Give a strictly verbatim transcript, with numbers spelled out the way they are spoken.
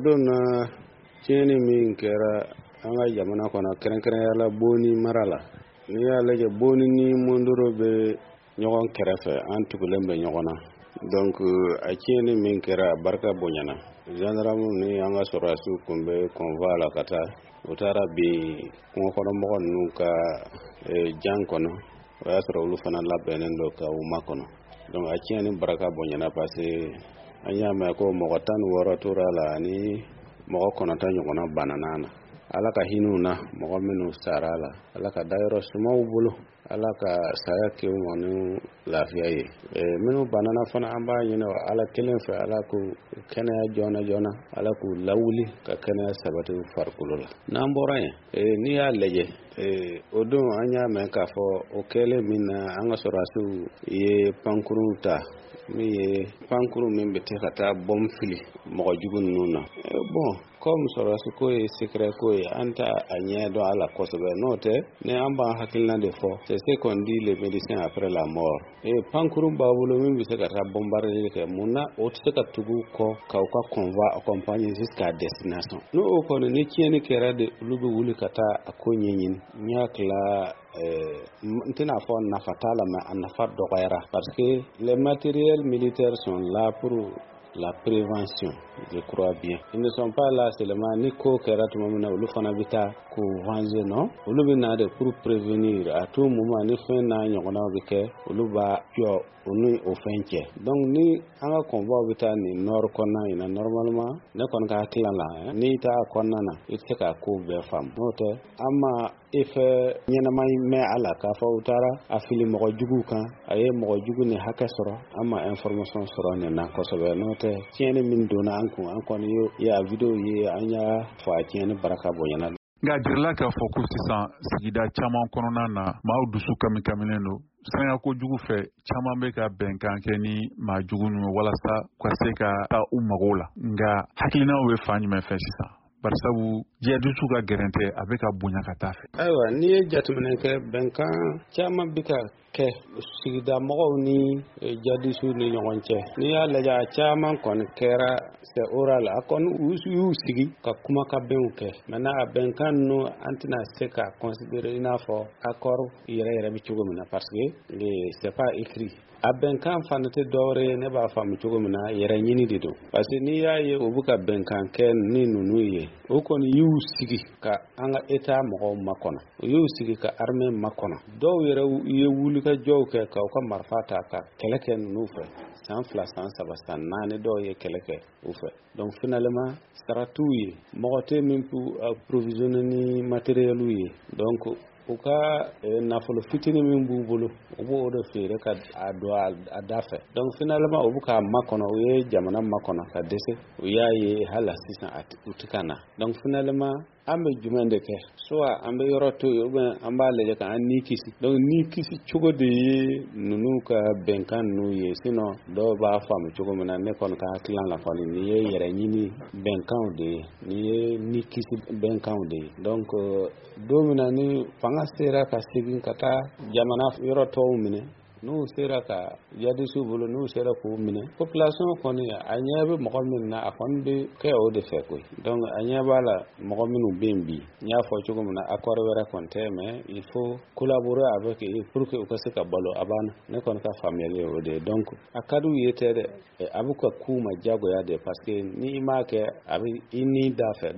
odon na tiɲɛni min kɛra an ka jamana kɔnɔ kɛrɛnkɛrɛnya la Boni mara la n'i y'a lajɛ Boni ni Mondoro bɛ ɲɔgɔn kɛrɛfɛ an tugulen bɛ ɲɔgɔn na donc a tiɲɛni min kɛra a barika bonyana gendarme ni an ka sɔrɔdasiw kun bɛ convoi la ka taa u taara bin kungokɔnɔmɔgɔ ninnu ka jan kɔnɔ o y'a sɔrɔ olu fana labɛnnen don ka u makɔnɔ donc a tiɲɛni barika bonyana parce que an y'a mɛn ko mɔgɔ tan ni wɔɔrɔ tora la ani mɔgɔ kɔnɔntɔn ɲɔgɔnna banana na ala ka hinɛw na mɔgɔ minnu sara la ala ka dayɔrɔ sumaw bolo ala ka saya kɛ u ma ni lafiya ye minnu banana fana an b'a ɲini ala kelen fɛ ala k'u kɛnɛya joona joona ala k'u lawuli ka kɛnɛya sabati farikolo la n'an bɔra yen n'i y'a lajɛ o don an y'a mɛn k'a fɔ o kɛlen min na an ka sɔrɔdasiw ye pankuru ta min ye pankuru min bɛ taa ka taa bɔn fili mɔgɔ jugu ninnu na bon comme sɔrɔdasi ko ye secret ko ye an t'a a ɲɛ dɔn a la kosɛbɛ n'o tɛ ni an b'an hakilina de fɔ c'est ce qu'on dit les médecins après la mort et pankuru b'a bolo min bɛ se ka taa bombarder kɛ mun na o tɛ se ka tugu kɔ k'aw ka convoi accompagner jusqu'à destination n'o kɔni ni tiɲɛni kɛra de olu bɛ wuli ka taa a ko ɲɛɲini n y'a tila n tɛna fɔ nafa t'a la mais a nafa dɔgɔyara parce que les matériels militaires sont là pour la prévention, je crois bien. Ils ne sont pas là seulement ni ko kɛra tuma min na olu fana bɛ taa k'u venger non olu bɛ na de pour prévenir à tout moment ni fɛn n'a ɲɔgɔnnaw bɛ kɛ olu b'a jɔ o ni o fɛn cɛ donc ni an ka convoi bɛ taa nin nord kɔnɔna in na normalement ne kɔni ka hakilina la n'i t'a kɔnɔna na i tɛ se k'a ko bɛɛ faamu n'o tɛ an ma effet ɲɛnama mɛn a la k'a fɔ u taara a fili mɔgɔ jugu kan a ye mɔgɔ jugu ni hakɛ sɔrɔ an ma information sɔrɔ nin na kosɛbɛ n'o tɛ tiɲɛni min donna an kun an kɔni y'a video ye an y'a fɔ a tiɲɛni baraka bonyana nka jirila k'a fɔ ko sisan sigida caman kɔnɔna na maaw dusu kami kaminen don sanga kojugu fɛ caman bɛ ka bɛnkan kɛ ni maa jugu ninnu walasa ka se ka taa u mago la nka hakilinaw bɛ fan jumɛn fɛ sisan barisabu diɲɛ dusu ka gɛrɛn tɛ a bɛ ka bonya ka taa fɛ ayiwa n'i ye jateminɛ kɛ bɛnkan caman bɛ ka kɛ sigida mɔgɔw ni jadisuw ni ɲɔgɔn cɛ n'i y'a lajɛ a caman kɔni kɛra c'est oral a kɔni u y'u sigi ka kuma ka bɛnw kɛ maintenant a bɛnkan ninnu an tɛna se ka considérer i n'a fɔ accord yɛrɛ yɛrɛ bɛ cogo min na parce que c'est pas écrit a bɛnkan fana tɛ dɔwɛrɛ ye ne b'a faamu cogo min na yɛrɛ ɲini de don parce que n'i y'a ye u bɛ ka bɛnkan kɛ ni ninnu ye o kɔni y'u sigi ka an ka état mɔgɔw makɔnɔ u y'u sigi ka armée makɔnɔ dɔw yɛrɛ ye wulikajɔw kɛ k'aw ka marifa ta ka kɛlɛ kɛ ninnu fɛ san fila san saba san naani dɔw ye kɛlɛ kɛ u fɛ donc finalement sara t'u ye mɔgɔ tɛ min provisionner ni matériel ye donc u ka nafolo fitinin min b'u bolo u b'o de feere ka a don a da fɛ donc finalement u bɛ k'a makɔnɔ u ye jamana makɔnɔ ka dɛsɛ u y'a ye hala sisan u tɛ ka na donc finalement an bɛ jumɛn de kɛ soit an bɛ yɔrɔ to yen ou bien an b'a lajɛ k'an ni kisi donc ni kisi cogo de ye ninnu ka bɛnkan ninnu ye sinon dɔw b'a faamu cogo min na ne kɔni ka hakilina la kɔni nin ye yɛrɛ ɲini bɛnkanw de ye nin ye ni kisi bɛnkanw de ye donc don min na ni fanga sera ka segin ka taa jamana yɔrɔ tɔw minɛ n'u sera ka jadisiw bolo n'u sera k'u minɛ population kɔni a ɲɛ bɛ mɔgɔ min na a kɔni bɛ kɛ o de fɛ koyi donc a ɲɛ b'a la mɔgɔ minnu bɛ yen bi n y'a fɔ cogo min na accord wɛrɛ kɔni tɛ mais il faut collaborer avec eux pour que u ka se ka balo a banna ne kɔni ka faamuyali ye o de ye donc a ka d'u ye tɛ dɛ a bɛ ka k'u ma diyagoya de parce que ni i m'a kɛ a bɛ i ni da fɛ